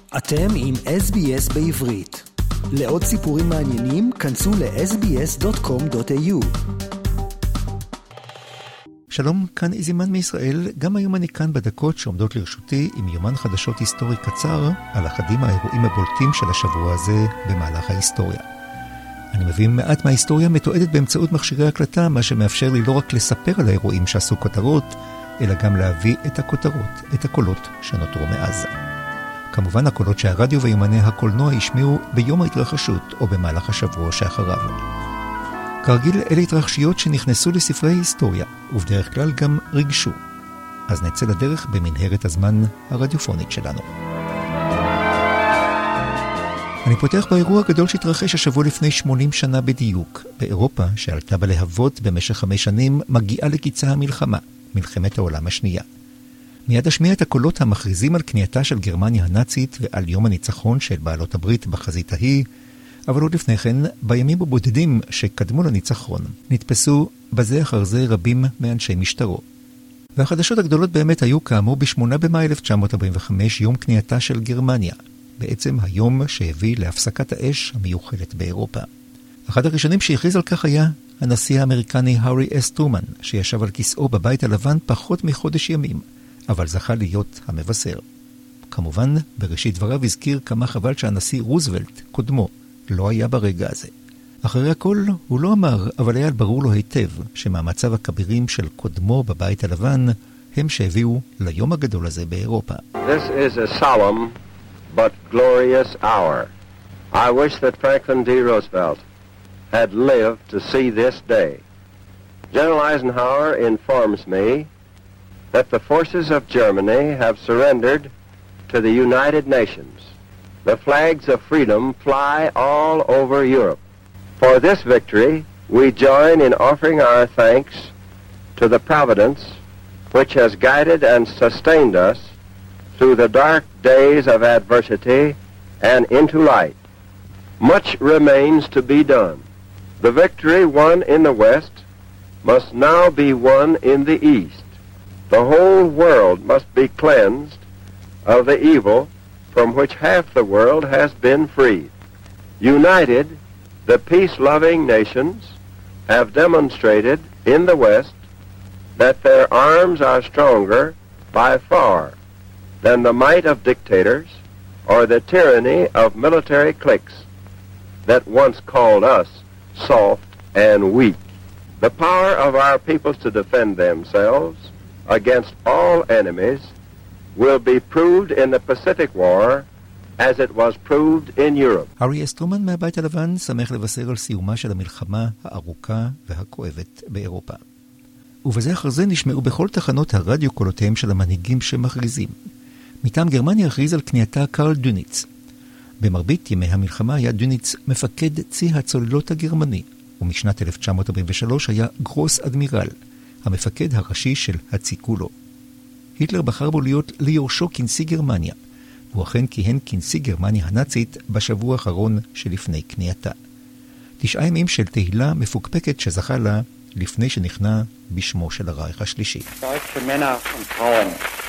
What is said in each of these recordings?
אתם עם SBS בעברית. לעוד סיפורים מעניינים, כנסו ל-sbs.com.au. שלום, כאן איזימן מישראל. גם היום אני כאן בדקות שעומדות לרשותי עם יומן חדשות היסטורי קצר על אחדים האירועים הבולטים של השבוע הזה במהלך ההיסטוריה. אני מביא מעט מההיסטוריה מתועדת באמצעות מכשירי הקלטה, מה שמאפשר לי לא רק לספר על האירועים שעשו כותרות, אלא גם להביא את הכותרות, את הקולות שנותרו מאז. כמובן הקולות שהרדיו ויומני הקולנוע השמיעו ביום ההתרחשות או במהלך השבוע שאחריו. כרגיל אלה התרחשויות שנכנסו לספרי ההיסטוריה, ובדרך כלל גם רגשו. אז נצא לדרך במנהרת הזמן הרדיופונית שלנו. אני פותח באירוע הגדול שהתרחש השבוע לפני 80 שנה בדיוק. באירופה, שעלתה בלהבות במשך 5 שנים, מגיעה לקיצה המלחמה, מלחמת העולם השנייה. מיד אשמיע את הקולות המכריזים על כניעתה של גרמניה הנאצית ועל יום הניצחון של בעלות הברית בחזית ההיא, אבל עוד לפני כן, בימים הבודדים שקדמו לניצחון, נתפסו בזה אחר זה רבים מאנשי משטרו. והחדשות הגדולות באמת היו כאמור ב-8 במאי 1945, יום כניעתה של גרמניה, בעצם היום שהביא להפסקת האש המיוחדת באירופה. אחד הראשונים שהכריז על כך היה הנשיא האמריקני הארי אס טרומן, שישב על כיסאו בבית הלבן פחות מחודש ימים, אבל זכה להיות המבשר. כמובן, בראשית דבריו הזכיר כמה חבל שהנשיא רוזוולט, קודמו, לא היה ברגע הזה. אחרי הכל, הוא לא אמר, אבל היה ברור לו היטב שמאמציו הכבירים של קודמו בבית הלבן הם שהביאו ליום הגדול הזה באירופה. This is a solemn but glorious hour. I wish that Franklin D. Roosevelt had lived to see this day. General Eisenhower informs me that the forces of Germany have surrendered to the United Nations. The flags of freedom fly all over Europe. For this victory, we join in offering our thanks to the Providence which has guided and sustained us through the dark days of adversity and into light. Much remains to be done. The victory won in the West must now be won in the East. The whole world must be cleansed of the evil from which half the world has been freed. United, the peace-loving nations have demonstrated in the West that their arms are stronger by far than the might of dictators or the tyranny of military cliques that once called us soft and weak. The power of our peoples to defend themselves against all enemies will be proved in the Pacific War as it was proved in Europe. הארי אס טרומן מהבית הלבן שמח לבשר על סיומה של המלחמה הארוכה והכואבת באירופה. ובזה אחר זה נשמעו בכל תחנות הרדיו קולותיהם של המנהיגים שמכריזים. מטעם גרמניה הכריז על כניעתה קרל דוניץ. במרבית ימי המלחמה היה דוניץ מפקד צי הצוללות הגרמני, ומשנת 1943 היה גרוס אדמירל, המפקד הראשי של הצי כולו. היטלר בחר בו להיות ליורשו כנשיא גרמניה, והוא אכן כיהן כנשיא גרמניה הנאצית בשבוע האחרון שלפני כניעתה. 9 ימים של תהילה מפוקפקת שזכה לה לפני שנכנע בשמו של הרייך השלישי. Deutsche Männer und Frauen,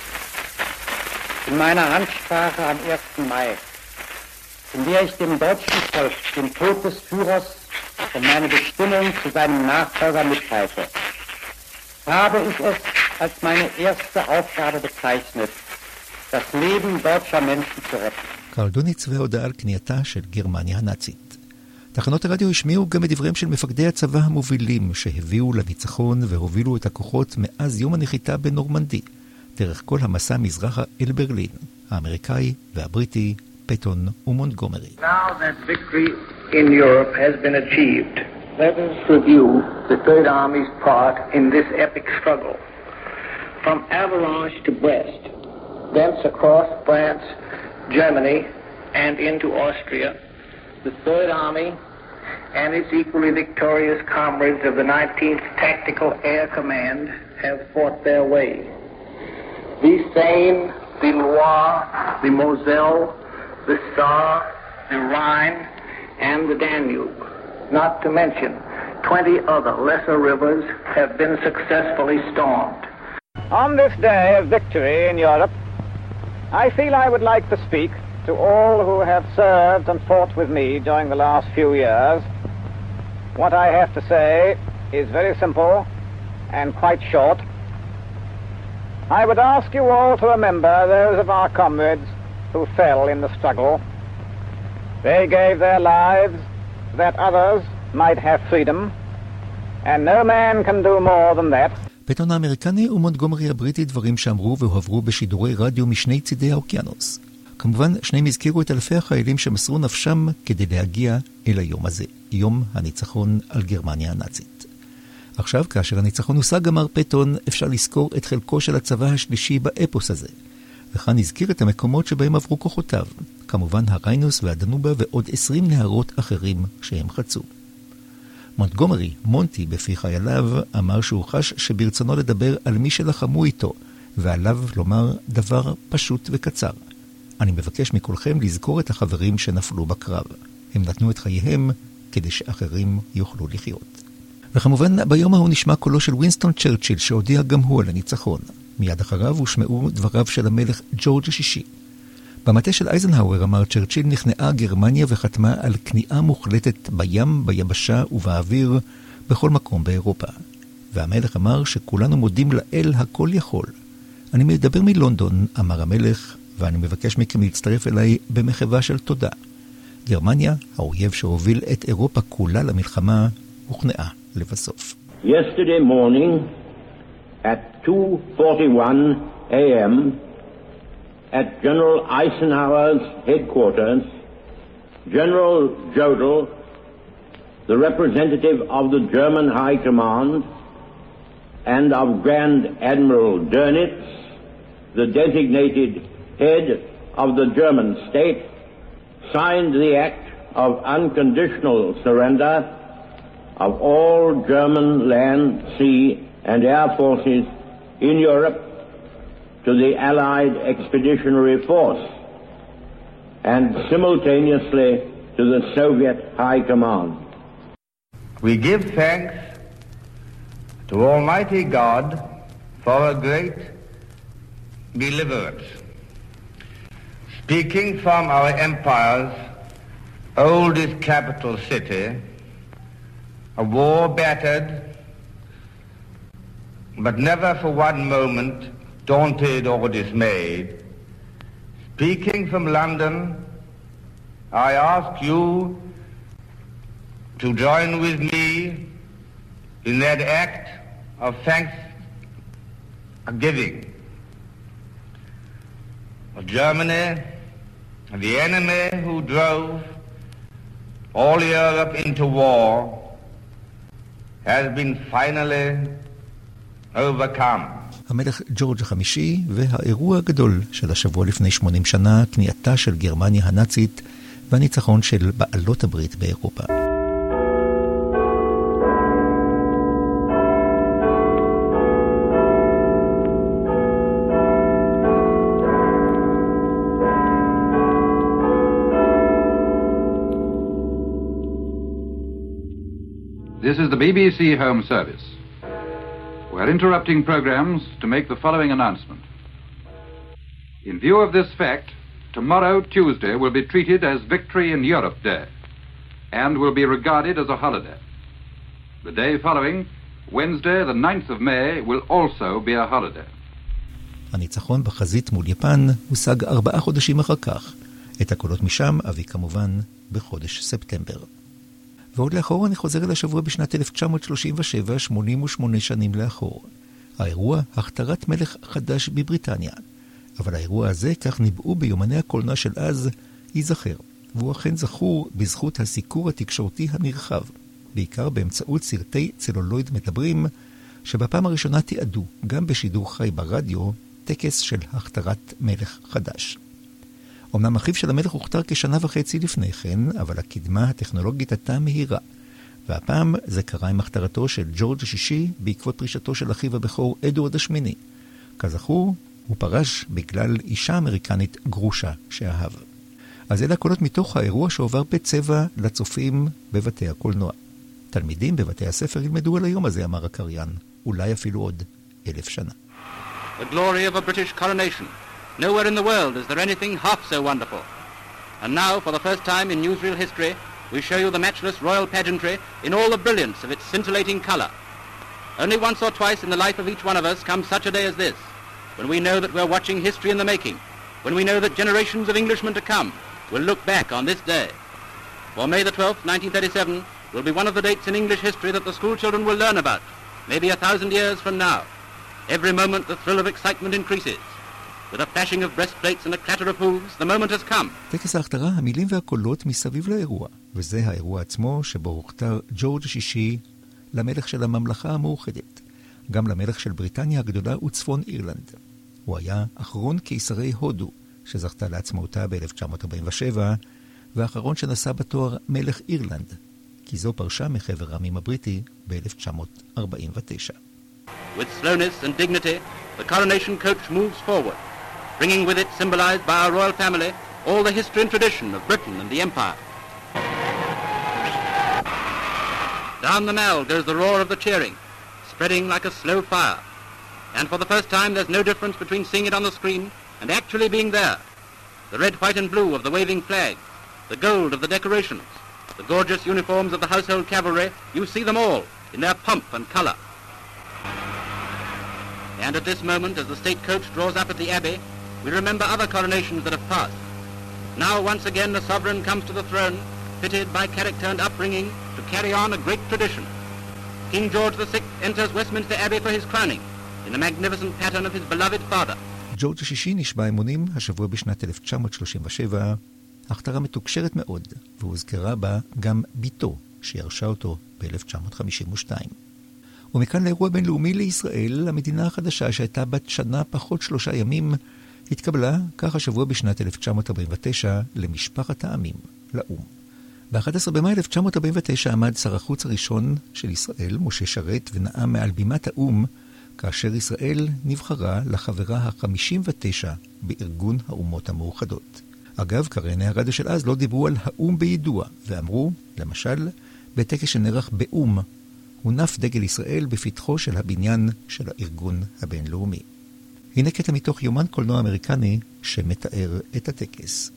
in meiner Ansprache am 1. Mai, in der ich dem deutschen Volk den Tod des Führers und meine Bestimmung zu seinem Nachfolger mitteilte, habe ich es als meine erste Aufgabe bezeichnet, das Leben deutscher Menschen zu retten. קרל דוניץ והודעה על כניעתה של גרמניה הנאצית. תחנות הרדיו השמיעו גם את דבריהם של מפקדי הצבא המובילים שהביאו לניצחון והובילו את הכוחות מאז יום הנחיתה בנורמנדי, דרך כל המסע מזרחה אל ברלין, האמריקאי והבריטי, פטון ומונטגומרי. Now that victory in Europe has been achieved, let us review the Third Army's part in this epic struggle. From Avalanche to Brest, thence across France, Germany, and into Austria, the Third Army and its equally victorious comrades of the 19th Tactical Air Command have fought their way. The Seine, the Loire, the Moselle, the Saar, the Rhine, and the Danube, not to mention 20 other lesser rivers, have been successfully stormed. On this day of victory in Europe, I feel I would like to speak to all who have served and fought with me during the last few years, what I have to say is very simple and quite short. I would ask you all to remember those of our comrades who fell in the struggle. They gave their lives that others might have freedom, and no man can do more than that. פטון האמריקני ומונטגומרי הבריטי, דברים שאמרו והועברו בשידורי רדיו משני צידי האוקיינוס. כמובן, שניהם הזכירו את אלפי החיילים שמסרו נפשם כדי להגיע אל היום הזה, יום הניצחון על גרמניה הנאצית. עכשיו, כאשר הניצחון הושג, אמר פטון, אפשר לזכור את חלקו של הצבא השלישי באפוס הזה. וכאן הזכיר את המקומות שבהם עברו כוחותיו, כמובן הריינוס והדנובה ועוד 20 נהרות אחרים שהם חצו. מונטגומרי, מונטי בפי חייליו, אמר שהוא חש שברצונו לדבר על מי שלחמו איתו, ועליו לומר דבר פשוט וקצר. אני מבקש מכולכם לזכור את החברים שנפלו בקרב. הם נתנו את חייהם כדי שאחרים יוכלו לחיות. וכמובן, ביום ההוא נשמע קולו של ווינסטון צ'רצ'יל, שהודיע גם הוא על הניצחון. מיד אחריו הושמעו דבריו של המלך ג'ורג' השישי. במטה של אייזנהאואר אמר צ'רצ'יל, נכנעה גרמניה וחתמה על כניעה מוחלטת בים, ביבשה ובאוויר, בכל מקום באירופה. והמלך אמר שכולנו מודים לאל הכל יכול. אני מדבר מלונדון, אמר המלך, ואני מבקש מכם להצטרף אליי במחווה של תודה. גרמניה, האויב שהוביל את אירופה כולה למלחמה, הוכנעה לבסוף. Yesterday morning at 2:41 a.m. at General Eisenhower's headquarters, General Jodl, the representative of the German High Command, and of Grand Admiral Dönitz, the designated head of the German state, signed the act of unconditional surrender of all German land, sea, and air forces in Europe to the Allied Expeditionary Force, and simultaneously to the Soviet High Command. We give thanks to Almighty God for a great deliverance. Speaking from our empire's oldest capital city, a war battered, but never for one moment daunted or dismayed. Speaking from London, I ask you to join with me in that act of thanksgiving. Germany, the enemy who drove all Europe into war, has been finally overcome. המלך ג'ורג' החמישי והאירוע הגדול של השבוע לפני 80 שנה, כניעתה של גרמניה הנאצית והניצחון של בעלות הברית באירופה. This is the BBC Home Service. We're interrupting programs to make the following announcement. In view of this fact, tomorrow, Tuesday, will be treated as Victory in Europe Day and will be regarded as a holiday. The day following, Wednesday, the 9th of May, will also be a holiday. הניצחון בחזית מול יפן הושג 4 חודשים אחר כך. את הקולות משם אביא כמובן בחודש ספטמבר. ועוד לאחור אני חוזר אל השבוע בשנת 1937, 88 שנים לאחור. האירוע, הכתרת מלך חדש בבריטניה. אבל האירוע הזה, כך ניבאו ביומני הקולנוע של אז, ייזכר. והוא אכן זכור בזכות הסיקור התקשורתי הנרחב, בעיקר באמצעות סרטי צלולויד מדברים, שבפעם הראשונה תיעדו, גם בשידור חי ברדיו, טקס של הכתרת מלך חדש. אמנם אחיו של המלך הוכתר כ1.5 לפני כן, אבל הקדמה הטכנולוגית הייתה מהירה. והפעם זה קרה עם הכתרתו של ג'ורג' השישי בעקבות פרישתו של אחיו הבכור אדוארד השמיני. כזכור, הוא פרש בגלל אישה אמריקנית גרושה שאהב. אז אלה הקולות מתוך האירוע שעובר בצבע לצופים בבתי הקולנוע. תלמידים בבתי הספר ילמדו על היום הזה, אמר הקריין, אולי אפילו עוד 1000 שנה. The glory of a British coronation. Nowhere in the world is there anything half so wonderful. And now, for the first time in newsreel history, we show you the matchless royal pageantry in all the brilliance of its scintillating color. Only once or twice in the life of each one of us comes such a day as this, when we know that we're watching history in the making, when we know that generations of Englishmen to come will look back on this day. For May the 12th, 1937, will be one of the dates in English history that the school children will learn about, maybe 1,000 years from now. Every moment the thrill of excitement increases. With a flashing of breastplates and a clatter of hooves, the moment has come. טקס ההכתרה, המילים והקולות מסביב לאירוע, וזה האירוע עצמו שבו הוכתר ג'ורג' השישי למלך של הממלכה המאוחדת, גם למלך של בריטניה הגדולה וצפון אירלנד. הוא היה אחרון קיסרי הודו, שזכתה לעצמאותה ב-1947, והאחרון שנשא בתואר מלך אירלנד, כי זו פרשה מחבר העמים הבריטי ב-1949. With slowness and dignity, the coronation coach moves forward, bringing with it, symbolized by our royal family, all the history and tradition of Britain and the Empire. Down the Mall goes the roar of the cheering, spreading like a slow fire. And for the first time, there's no difference between seeing it on the screen and actually being there. The red, white and blue of the waving flag, the gold of the decorations, the gorgeous uniforms of the household cavalry, you see them all in their pomp and color. And at this moment, as the state coach draws up at the Abbey, we remember other coronations that have passed. Now, once again, the sovereign comes to the throne, fitted by character and upbringing to carry on a great tradition. King George VI enters Westminster Abbey for his crowning, in the magnificent pattern of his beloved father. ג'ורג' השישי נשבע אמונים השבוע בשנת 1937, הכתרה מתוקשרת מאוד, והוזכרה בה גם ביתו, שירשה אותו ב-1952. ומכאן לאירוע בינלאומי לישראל, המדינה החדשה שהייתה בת שנה פחות 3 ימים, התקבלה כך השבוע בשנת 1949 למשפחת העמים, לאום. ב-11 במאי 1949 עמד שר החוץ הראשון של ישראל, משה שרת, ונאם מעל בימת האום, כאשר ישראל נבחרה לחברה ה-59 בארגון האומות המאוחדות. אגב, קרייני הרדיו של אז לא דיברו על האום בידוע, ואמרו, למשל, בטקס שנערך באום, הונף דגל ישראל בפתחו של הבניין של הארגון הבינלאומי. הנה קטע מתוך יומן קולנוע אמריקני שמתאר את הטקס.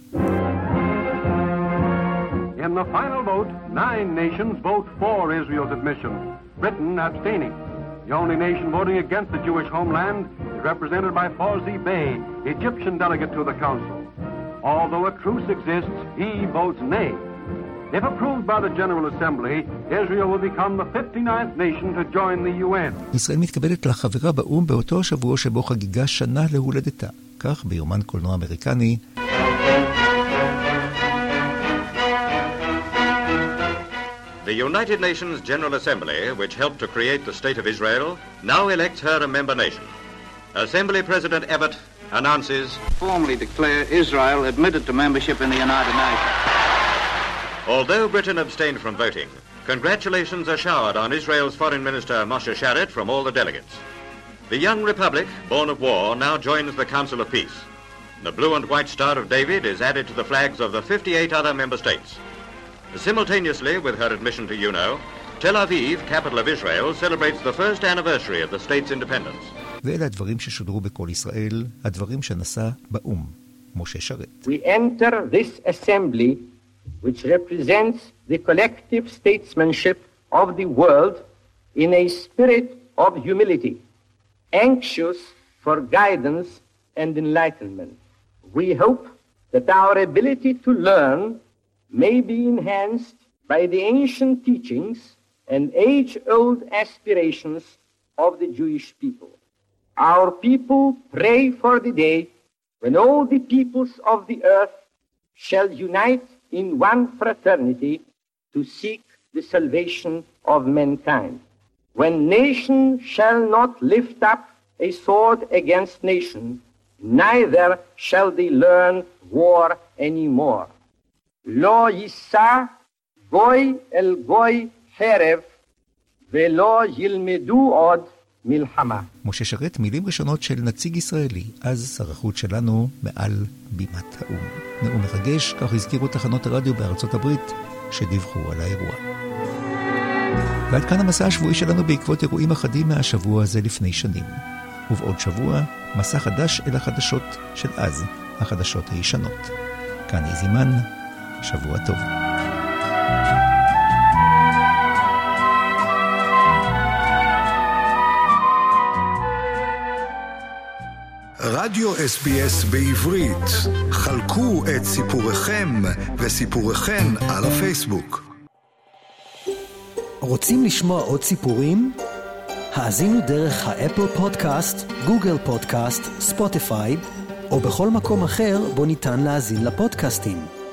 In the final vote, 9 nations vote for Israel's admission, Britain abstaining. The only nation voting against the Jewish homeland is represented by Fawzi Bey, Egyptian delegate to the Council. Although a truce exists, he votes nay. If approved by the General Assembly, Israel will become the 59th nation to join the UN. ישראל מתקבלת לחברה באום באותו השבוע שבו חגיגה שנה להולדתה. כך ביומן קולנוע אמריקני. The United Nations General Assembly, which helped to create the State of Israel, now elects her a member nation. Assembly President Abbott announces, formally declare Israel admitted to membership in the United Nations. Although Britain abstained from voting, congratulations are showered on Israel's Foreign Minister Moshe Sharett from all the delegates. The young republic, born of war, now joins the Council of Peace. The blue and white Star of David is added to the flags of the 58 other member states. Simultaneously with her admission to UNO, Tel Aviv, capital of Israel, celebrates the first anniversary of the state's independence. ואלה הדברים ששודרו בכל ישראל, הדברים שנשא באום, משה שרת. We enter this assembly which represents the collective statesmanship of the world in a spirit of humility, anxious for guidance and enlightenment. We hope that our ability to learn may be enhanced by the ancient teachings and age-old aspirations of the Jewish people. Our people pray for the day when all the peoples of the earth shall unite in one fraternity to seek the salvation of mankind. When nation shall not lift up a sword against nation, neither shall they learn war anymore. Lo yissa goy el goy חרב ולא ילמדו עוד מלחמה. משה שרת, מילים ראשונות של נציג ישראלי, אז שר החוץ שלנו מעל בימת האום. נאום מרגש, כך הזכירו תחנות הרדיו בארצות הברית שדיווחו על האירוע. ועד כאן המסע השבועי שלנו בעקבות אירועים אחדים מהשבוע הזה לפני שנים. ובעוד שבוע, מסע חדש אל החדשות של אז, החדשות הישנות. כאן איזימן, שבוע טוב. רדיו SBS בעברית, חלקו את סיפוריכם וסיפוריכן על הפייסבוק. רוצים לשמוע עוד סיפורים? האזינו דרך האפל פודקאסט, גוגל פודקאסט, ספוטיפיי, או בכל מקום אחר בו ניתן להאזין לפודקאסטים.